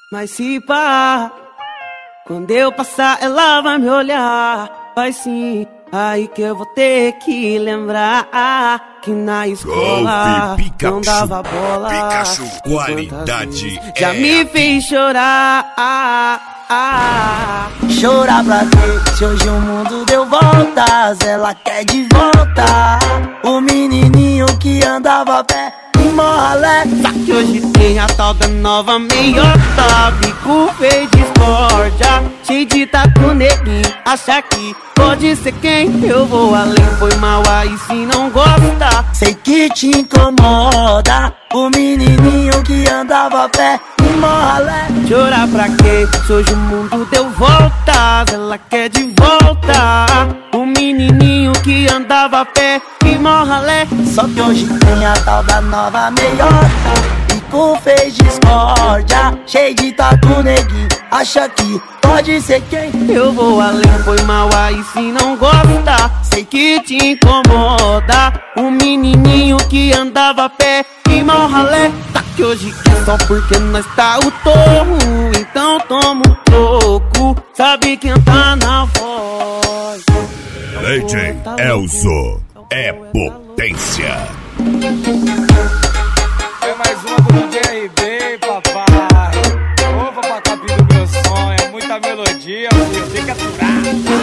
Mas se pá, quando eu passar ela vai me olhar. Vai sim, aí que eu vou ter que lembrar que na escola não dava bola. Pikachu, qualidade já me fez chorar. Chorar pra quê? Se hoje o mundo deu voltas, ela quer de volta o menininho que andava a pé em Morralé. Só que hoje tem a tal da nova meiota, bico fez discórdia, cheio de tatu neguinho, acha que pode ser quem? Eu vou além, foi mal aí se não gosta. Sei que te incomoda o menininho que andava a pé em Morralé. Chorar pra quê? Se hoje o mundo deu voltas, ela quer de volta o menininho que andava a pé em Morralé. Só que hoje tem a tal da nova meiota, bico fez discórdia, cheio de tatu neguinho, acha que pode ser quem? Eu vou além, foi mal aí se não gosta. Sei que te incomoda o menininho que andava a pé em Morralé. Tá que hoje é só porque nós tá o torro, então toma um troco, sabe quem tá na voz. DJ Elzo é potência. É mais uma do DRB, papai. Opa, pra capi do meu sonho. É muita melodia, filho. Tem que aturar.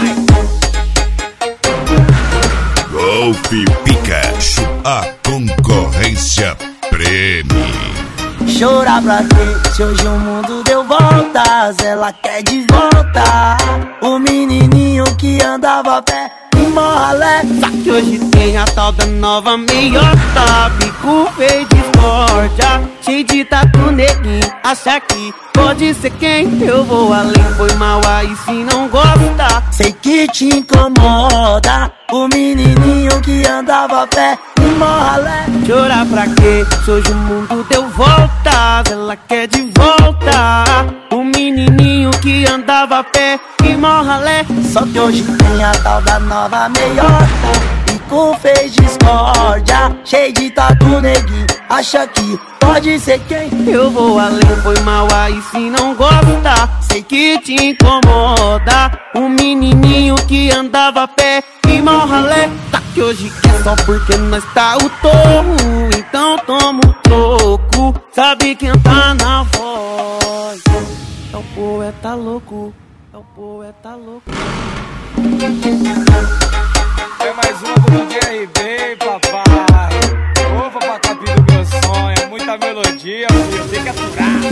Golf Pikachu, a concorrência prêmio. Chorar pra quê? Se hoje o mundo deu voltas, ela quer de volta o menininho que andava a pé em Morralé. Só que hoje tem a tal da nova meiota, bico fez discórdia, cheio de tatu neguinho, acha que pode ser quem? Eu vou além, foi mal aí se não gosta. Sei que te incomoda o menininho que andava a pé em Morralé. Chorar pra quê? Se hoje o mundo deu voltas, ela quer de volta o menininho que andava a pé em Morralé. Só que hoje tem a tal da nova meiota, bico fez discórdia, cheio de tatu neguinho, acha que pode ser quem? Eu vou além, foi mal aí se não gosta. Sei que te incomoda o menininho que andava a pé em Morralé. Tá que hoje é só porque nós tá o torro, então toma um troco, sabe quem tá na voz. É o poeta louco, é o poeta louco. É mais uma do DRB, papai. Opa, pra capi do meu sonho. É muita melodia, filho. Tem que aturar.